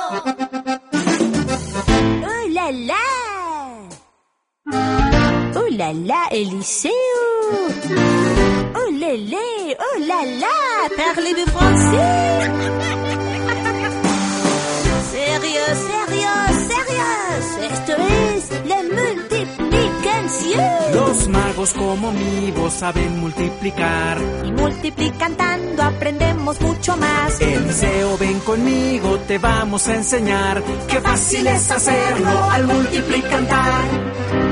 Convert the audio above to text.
¡Oh, la, la! ¡Oh, la, la, Eliseo! ¡Oh, lélé! ¡Oh, la, la! Parlez-vous français? ¡Sérieux, sérieux, sérieux! Esto es la multiplicación. Los magos como mi voz saben multiplicar. Y multiplicando aprendemos mucho más. Eliseo, ven conmigo, te vamos a enseñar. Qué fácil es hacerlo al multiplicar.